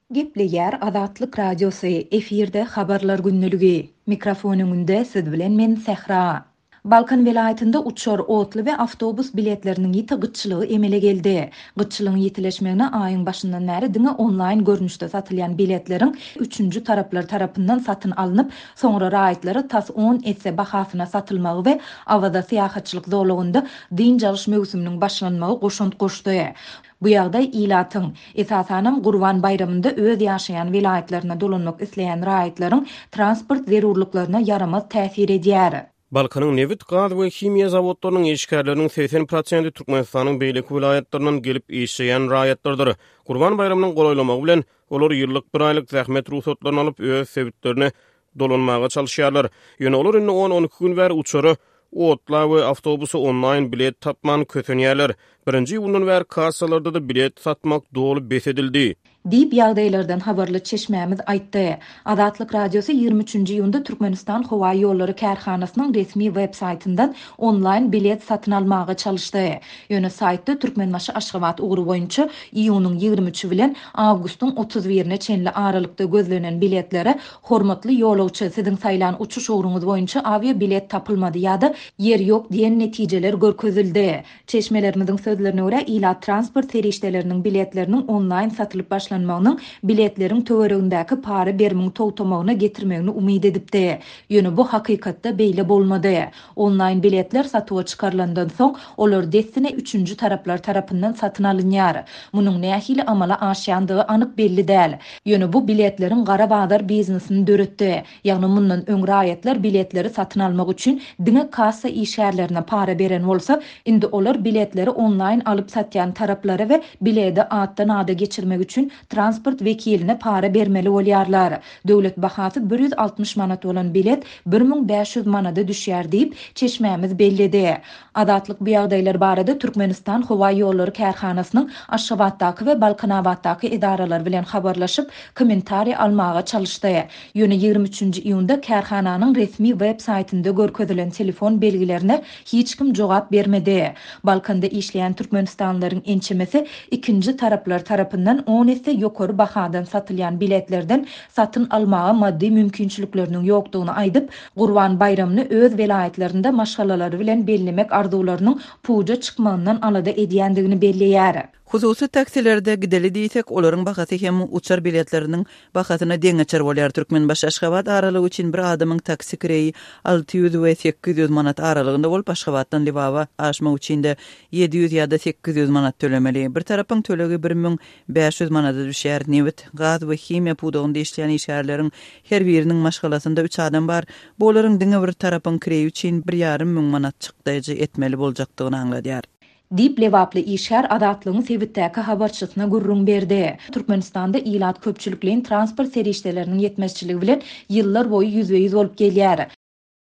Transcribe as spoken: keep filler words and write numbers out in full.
Gepleýär Azatlyk radiosy efirde habarlar günnüligi. Mikrofonumda siz bilen men Sehra. Balkan vilayetinde uçor otly we awtobus biletleriniň ýiti gyçylygy emele geldi. Gyçylygyň ýitileşmegine aýyň başyndan bäri diňe online görnüşde satylýan biletleriň üçünji taraplar tarapyndan satyn alynıp, soňra raýatlary tas on etse bahasyna satylmagy we awada syýahatçylyk zorlugynda diň jalyş möwsüminiň başlanmagy goşunt goşdy. Bu ýagdaý ilatyň esasanam Gurban bayramynda öz ýaşaýan vilayetlerine dolanmak isleýän raýatlaryň transport zerurlyklaryna yaramaz täsir edýär. Balkanyň Nevit gaz we himiýa zawodlarynyň işgärleriniň seksen prosenti Türkmenistanyň beýleki vilayatlarinden gelip işleýän raýatlardyr. Gurban bayramynyň golaýlamagy bilen olar ýyllyk bir aýlyk zähmet ruhsatlaryny alyp öz sebitlerini dolanmaga çalışýarlar. Ýöne olar indi on on iki gün bäri uçary otla we awtobusu online bilet tapman kötenýärler. Birinji bundan bäri kassalarda da bilet satmak dolu besedildi. Dip ýagdaýlardan habarly çeşmämiz aýtdy. Azatlyk radiosu ýygrimi üçünji ýylda Türkmenistan Howa ýollary kärhanasynyň resmi web-saýtyndan online bilet satyn almaga çalışdy. Ýöne saýtda Türkmenmaşy Aşgabat ugry boýunça iýunyň ýygrimi üçi bilen awgustyň otuz birine çenli aralykda gözlenen biletlere hormatly ýolawçy, siziň saýlan uçuş ugrunuz boýunça avia bilet tapylmady ýa-da yer ýok diýen netijeler görkezildi. Çeşmelerimizin sözlerine görä ila transport serişdeleriniň biletleriniň online satylyp başlanmagynyň biletleriň töweregindäki para bermiň towtamagyna getirmegini umyd edipdi. Ýöne bu hakykatda beýle bolmady. Online biletler satyga çykarlandan soň olar destine üçünji taraplar tarapyndan satyn alynýar. Munyň nähili amala aşýandygy anyk belli däl. Ýöne bu biletleriň gara bazar biznesini döretdi. Ýagny mundan öň raýatlar biletleri satyn almak üçin diňe kassa işgärlerine para beren bolsa, indi olar biletleri online alyp satýan taraplary we bileti atdan ada geçirmek üçin transport vekiline para bermeli bolýarlar. Döwlet bahasy bir ýüz altmış manat bolan bilet bir miň beş ýüz manata düşýär diýip çeşmämiz bellidi. Adatlyk bu ýagdaýlar barada Türkmenistan Howa ýollary kärhanasynyň Aşgabatdaky we Balkanawatdaky idaralar bilen habarlaşyp kommentariýa almaga çalışdy. Ýöne ýygrimi üçünji iýunda kärhananyň resmi web-saýtynda görkezilen telefon belgilerine hiç kim jogap bermedi. Balkanda işleýän Türkmenistanlaryň ençemesi ikinji taraplar tarapyndan on esse ýokary bahadan satylýan biletlerden satyn almaga maddi mümkinçilikleriniň ýokdugyny aýdyp, Gurban bayramyny öz vilayetlerinde maşgalalary bilen bellemek arzuwlarynyň puja çykmagyndan alada edýändigini belleýär. Hususy taksilerde gideli diýsek, olaryň bahasy hem uçar biletleriniň bahasyna deňeçer bolýar. Türkmenbaşy Aşgabat aralygy üçin bir adamyň taksi kireyi alty ýüz we sekkiz ýüz manat aralygynda bolup, Aşgabatdan Liwaba aşmak üçin de ýedi ýüz ýa-da sekkiz ýüz manat tölemeli. Bir tarapyň tölegi bir miň beş ýüz manata düşýär. Nevit, gaz we himiýa pudagynda işleýän işgärleriň her biriniň maşgalasynda üç adam bar. Bu olaryň diňe bir tarapyň kireyi üçin bir ýarym miň manat çykdyjy etmeli boljakdygyny aňladýar. Dip lewaply işgär adatlygyň sebitdäki habarçysyna gurrun berdi. Türkmenistanda ilat köpçülikliň transport serişdeleriniň ýetmezçiligi bilen ýyllar boýy ýüzbe ýüz bolup gelýär.